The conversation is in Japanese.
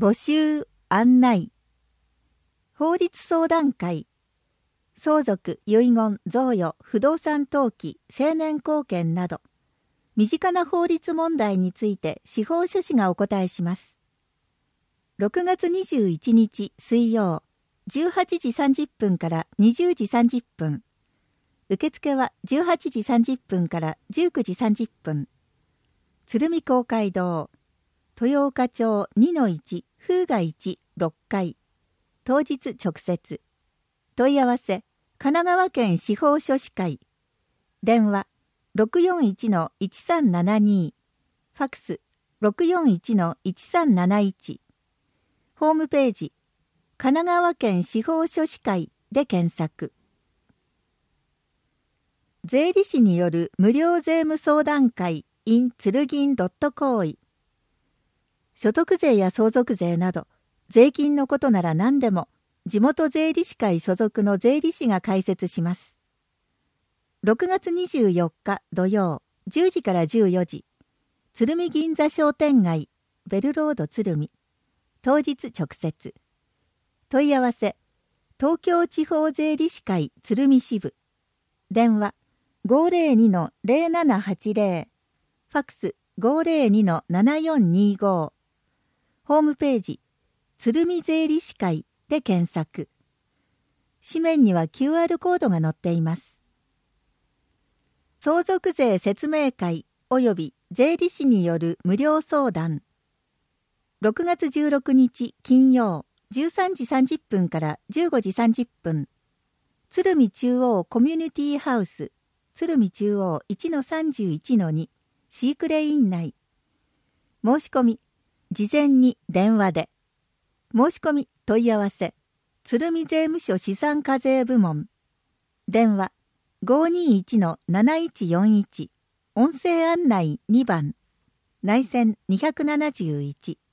募集案内、法律相談会、相続、遺言、贈与、不動産登記、成年後見など、身近な法律問題について司法書士がお答えします。6月21日水曜、18時30分から20時30分。受付は18時30分から19時30分。鶴見公会堂、豊岡町 2-1 風雅1 6階。当日直接。問い合わせ、神奈川県司法書士会。電話、641-1372。ファクス、641-1371。ホームページ、神奈川県司法書士会で検索。税理士による無料税務相談会 in 鶴銀.co。所得税や相続税など、税金のことなら何でも、地元税理士会所属の税理士が解説します。6月24日土曜、10時から14時、鶴見銀座商店街、ベルロード鶴見。当日直接。問い合わせ、東京地方税理士会鶴見支部。電話、502-0780。ファクス、502-7425。ホームページ、鶴見税理士会で検索。紙面には QR コードが載っています。相続税説明会及び税理士による無料相談。6月16日金曜13時30分から15時30分。鶴見中央コミュニティハウス、鶴見中央 1-31-2 シークレイン内。申し込み、事前に電話で。申し込み問い合わせ、鶴見税務署資産課税部門。電話、521-7141。音声案内2番。内線271。